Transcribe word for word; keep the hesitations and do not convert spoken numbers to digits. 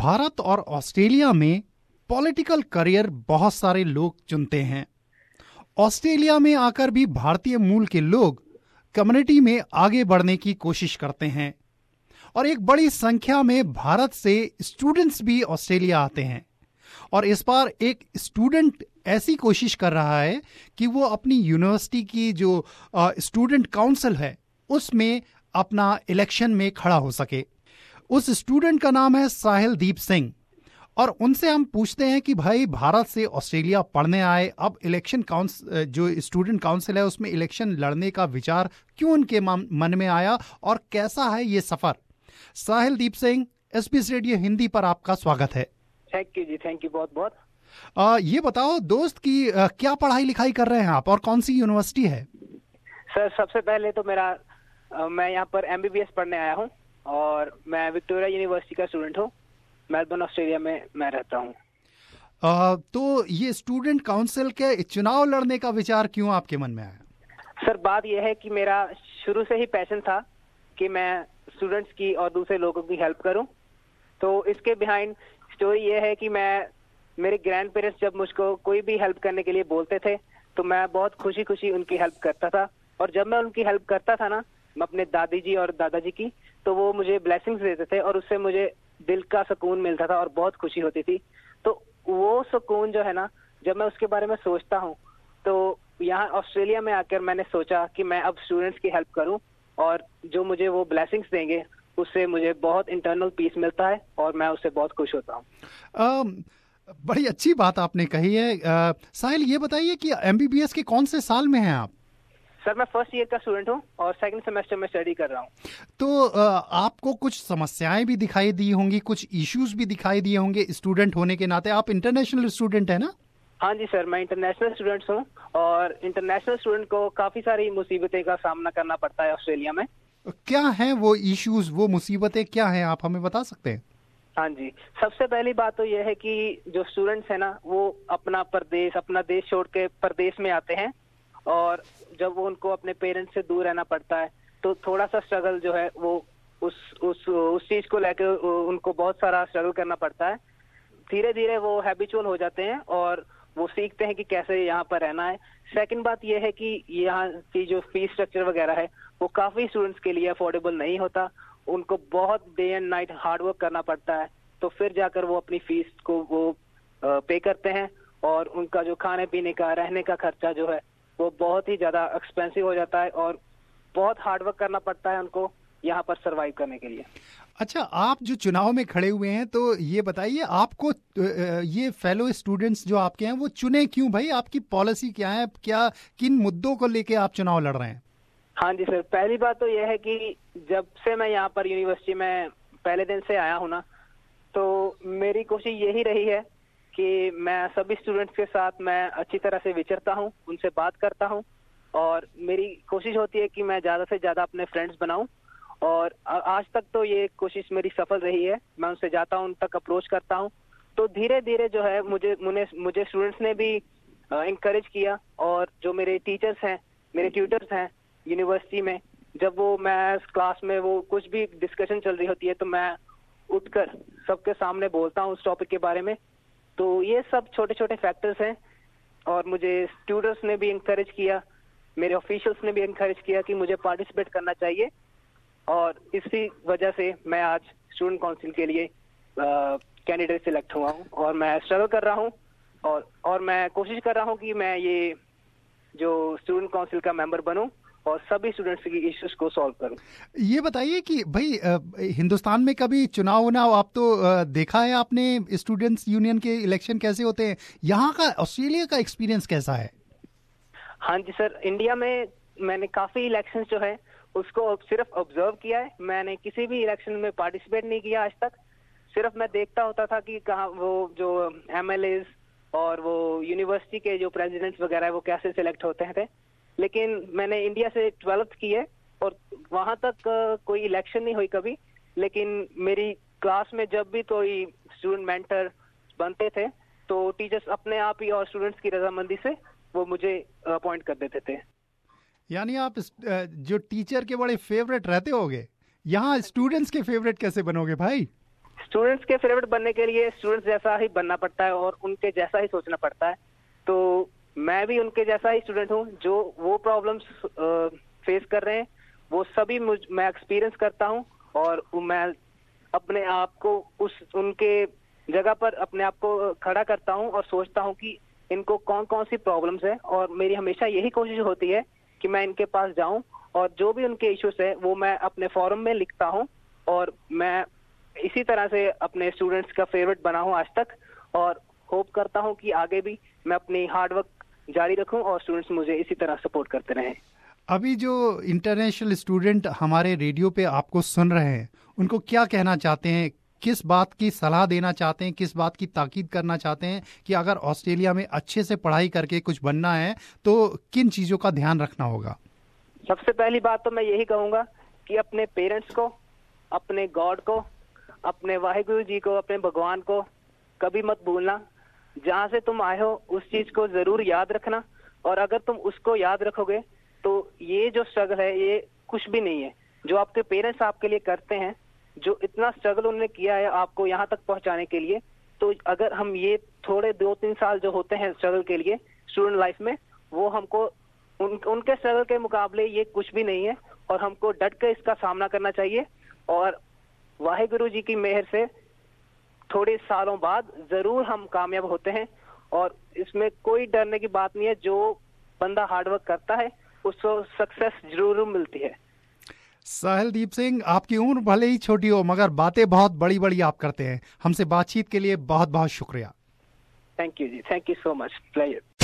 भारत और ऑस्ट्रेलिया में political career बहुत सारे लोग चुनते हैं। ऑस्ट्रेलिया में आकर भी भारतीय मूल के लोग कम्युनिटी में आगे बढ़ने की कोशिश करते हैं और एक बड़ी संख्या में भारत से स्टूडेंट्स भी ऑस्ट्रेलिया आते हैं। और इस बार एक स्टूडेंट ऐसी कोशिश कर रहा है कि वो अपनी यूनिवर्सिटी की जो स्टूडेंट काउंसिल है उसमें अपना इलेक्शन में खड़ा हो सके। उस स्टूडेंट का नाम है साहिल दीप सिंह और उनसे हम पूछते हैं कि भाई भारत से ऑस्ट्रेलिया पढ़ने आए, अब इलेक्शन काउंसिल जो स्टूडेंट काउंसिल है उसमें इलेक्शन लड़ने का विचार क्यों उनके मन में आया और कैसा है ये सफर। साहिल दीप सिंह, एसबीएस रेडियो हिंदी पर आपका स्वागत है। थैंक यू जी, थैंक यू बहुत बहुत। आ, ये बताओ दोस्त की आ, क्या पढ़ाई लिखाई कर रहे हैं आप और कौन सी यूनिवर्सिटी है? सर सबसे पहले तो मेरा आ, मैं यहाँ पर एमबीबीएस पढ़ने आया हूँ और मैं विक्टोरिया यूनिवर्सिटी का स्टूडेंट हूँ। मेलबर्न ऑस्ट्रेलिया में मैं रहता हूँ। तो ये स्टूडेंट काउंसिल के चुनाव लड़ने का विचार क्यों आपके मन में आया? सर बात यह है कि मेरा शुरू से ही पैशन था कि मैं स्टूडेंट्स की और दूसरे लोगों की हेल्प करूं। तो इसके बिहाइंड स्टोरी ये है कि मैं मेरे ग्रैंड पेरेंट्स जब मुझको कोई भी हेल्प करने के लिए बोलते थे तो मैं बहुत खुशी खुशी उनकी हेल्प करता था। और जब मैं उनकी हेल्प करता था ना अपने दादी जी और दादाजी की, तो वो मुझे ब्लेसिंग्स देते थे और उससे मुझे दिल का सुकून मिलता था और बहुत खुशी होती थी। तो वो सुकून जो है ना, जब मैं उसके बारे में सोचता हूँ तो यहाँ ऑस्ट्रेलिया में आकर मैंने सोचा कि मैं अब स्टूडेंट्स की हेल्प करूँ और जो मुझे वो ब्लेसिंग्स देंगे उससे मुझे बहुत इंटरनल पीस मिलता है और मैं उससे बहुत खुश होता हूँ। बड़ी अच्छी बात आपने कही है। साहिल ये बताइए कि एमबीबीएस के कौन से साल में हैं आप? सर मैं फर्स्ट ईयर का स्टूडेंट हूँ और सेकंड सेमेस्टर में स्टडी कर रहा हूँ। तो आपको कुछ समस्याएं भी दिखाई दी होंगी, कुछ इश्यूज भी दिखाई दिए होंगे स्टूडेंट होने के नाते। आप इंटरनेशनल स्टूडेंट है ना? हाँ जी सर, मैं इंटरनेशनल स्टूडेंट हूँ और इंटरनेशनल स्टूडेंट को काफी सारी मुसीबतें का सामना करना पड़ता है ऑस्ट्रेलिया में। क्या है वो इश्यूज, वो मुसीबतें क्या हैं, आप हमें बता सकते हैं? हाँ जी, सबसे पहली बात तो यह है कि जो स्टूडेंट्स है ना वो अपना प्रदेश अपना देश छोड़ के प्रदेश में आते हैं और जब वो उनको अपने पेरेंट्स से दूर रहना पड़ता है तो थोड़ा सा स्ट्रगल जो है वो उस उस उस चीज को लेकर उनको बहुत सारा स्ट्रगल करना पड़ता है। धीरे धीरे वो हैबिचुअल हो जाते हैं और वो सीखते हैं कि कैसे यहाँ पर रहना है। सेकंड बात यह है कि यहाँ की जो फीस स्ट्रक्चर वगैरह है वो काफी स्टूडेंट्स के लिए अफोर्डेबल नहीं होता। उनको बहुत day and night hard work करना पड़ता है तो फिर जाकर वो अपनी फीस को वो पे करते हैं और उनका जो खाने पीने का रहने का खर्चा जो है वो बहुत ही ज्यादा एक्सपेंसिव हो जाता है और बहुत हार्ड वर्क करना पड़ता है उनको यहाँ पर सरवाइव करने के लिए। अच्छा, आप जो चुनाव में खड़े हुए हैं तो ये बताइए आपको ये फेलो स्टूडेंट्स जो आपके हैं वो चुने क्यों भाई? आपकी पॉलिसी क्या है, क्या किन मुद्दों को लेके आप चुनाव लड़ रहे हैं? हाँ जी सर, पहली बात तो यह है कि जब से मैं यहाँ पर यूनिवर्सिटी में पहले दिन से आया हूँ ना, तो मेरी कोशिश यही रही है कि मैं सभी स्टूडेंट्स के साथ मैं अच्छी तरह से विचरता हूँ, उनसे बात करता हूँ और मेरी कोशिश होती है कि मैं ज्यादा से ज्यादा अपने फ्रेंड्स बनाऊं। और आज तक तो ये कोशिश मेरी सफल रही है। मैं उनसे जाता हूँ, उन तक अप्रोच करता हूँ तो धीरे धीरे जो है मुझे मुझे मुझे स्टूडेंट्स ने भी इंकरेज किया और जो मेरे टीचर्स हैं, मेरे ट्यूटर्स हैं यूनिवर्सिटी में, जब वो मैं क्लास में वो कुछ भी डिस्कशन चल रही होती है तो मैं उठकर सबके सामने बोलता हूँ उस टॉपिक के बारे में। तो ये सब छोटे छोटे फैक्टर्स हैं और मुझे ट्यूटर्स ने भी इंकरेज किया, मेरे ऑफिशियल्स ने भी इंकरेज किया कि मुझे पार्टिसिपेट करना चाहिए और इसी वजह से मैं आज स्टूडेंट काउंसिल के लिए कैंडिडेट सिलेक्ट हुआ हूँ और मैं स्ट्रगल कर रहा हूँ और और मैं कोशिश कर रहा हूँ कि मैं ये जो स्टूडेंट काउंसिल का मेंबर बनूं और सभी स्टूडेंट्स की इश्यूज को सॉल्व करूं। ये बताइए कि भाई हिंदुस्तान में कभी चुनाव उनाव आप तो देखा है आपने, स्टूडेंट्स यूनियन के इलेक्शन कैसे होते हैं, यहाँ का ऑस्ट्रेलिया का एक्सपीरियंस कैसा है? हाँ जी सर, इंडिया में मैंने काफी इलेक्शन जो है उसको सिर्फ ऑब्जर्व किया है। मैंने किसी भी इलेक्शन में पार्टिसिपेट नहीं किया आज तक। सिर्फ मैं देखता होता था कि कहाँ वो जो एमएलएज और वो यूनिवर्सिटी के जो प्रेसिडेंट्स वगैरह है वो कैसे सिलेक्ट होते थे। लेकिन मैंने इंडिया से ट्वेल्थ की है और वहां तक कोई इलेक्शन नहीं हुई कभी। लेकिन मेरी क्लास में जब भी कोई स्टूडेंट मेंटर बनते थे तो टीचर्स अपने आप ही और स्टूडेंट्स की रजामंदी से वो मुझे अपॉइंट कर देते थे। यानी आप जो टीचर के बड़े फेवरेट रहते होगे, यहाँ स्टूडेंट्स के फेवरेट कैसे बनोगे भाई? स्टूडेंट्स के फेवरेट बनने के लिए स्टूडेंट्स जैसा ही बनना पड़ता है और उनके जैसा ही सोचना पड़ता है। तो मैं भी उनके जैसा ही स्टूडेंट हूँ। जो वो प्रॉब्लम्स फेस कर रहे हैं वो सभी मुझ मैं एक्सपीरियंस करता हूँ और मैं अपने आप को उस उनके जगह पर अपने आप को खड़ा करता हूँ और सोचता हूँ कि इनको कौन कौन सी प्रॉब्लम्स है, और मेरी हमेशा यही कोशिश होती है कि मैं इनके पास जाऊं और जो भी उनके इश्यूज है वो मैं अपने फोरम में लिखता हूं, और मैं इसी तरह से अपने स्टूडेंट्स का फेवरेट बना हूं आज तक, और होप करता हूं कि आगे भी मैं अपनी हार्डवर्क जारी रखूं और स्टूडेंट्स मुझे इसी तरह सपोर्ट करते रहें। अभी जो इंटरनेशनल स्टूडेंट हमारे रेडियो पे आपको सुन रहे हैं, उनको क्या कहना चाहते हैं, किस बात की सलाह देना चाहते हैं, किस बात की ताकीद करना चाहते हैं कि अगर ऑस्ट्रेलिया में अच्छे से पढ़ाई करके कुछ बनना है तो किन चीजों का ध्यान रखना होगा? सबसे पहली बात तो मैं यही कहूंगा कि अपने पेरेंट्स को, अपने गॉड को, अपने वाहिगुरु जी को, अपने भगवान को कभी मत भूलना। जहां से तुम आए हो उस चीज को जरूर याद रखना, और अगर तुम उसको याद रखोगे तो ये जो स्ट्रगल है ये कुछ भी नहीं है। जो आपके पेरेंट्स आपके लिए करते हैं, जो इतना स्ट्रगल उन्होंने किया है आपको यहाँ तक पहुंचाने के लिए, तो अगर हम ये थोड़े दो तीन साल जो होते हैं स्ट्रगल के लिए स्टूडेंट लाइफ में, वो हमको उन, उनके स्ट्रगल के मुकाबले ये कुछ भी नहीं है, और हमको डट कर इसका सामना करना चाहिए। और वाहिगुरु जी की मेहर से थोड़े सालों बाद जरूर हम कामयाब होते हैं, और इसमें कोई डरने की बात नहीं है। जो बंदा हार्डवर्क करता है उसको सक्सेस जरूर मिलती है। साहिलदीप सिंह, आपकी उम्र भले ही छोटी हो मगर बातें बहुत बड़ी बड़ी आप करते हैं। हमसे बातचीत के लिए बहुत बहुत शुक्रिया। थैंक यू जी, thank you so much. Pleasure.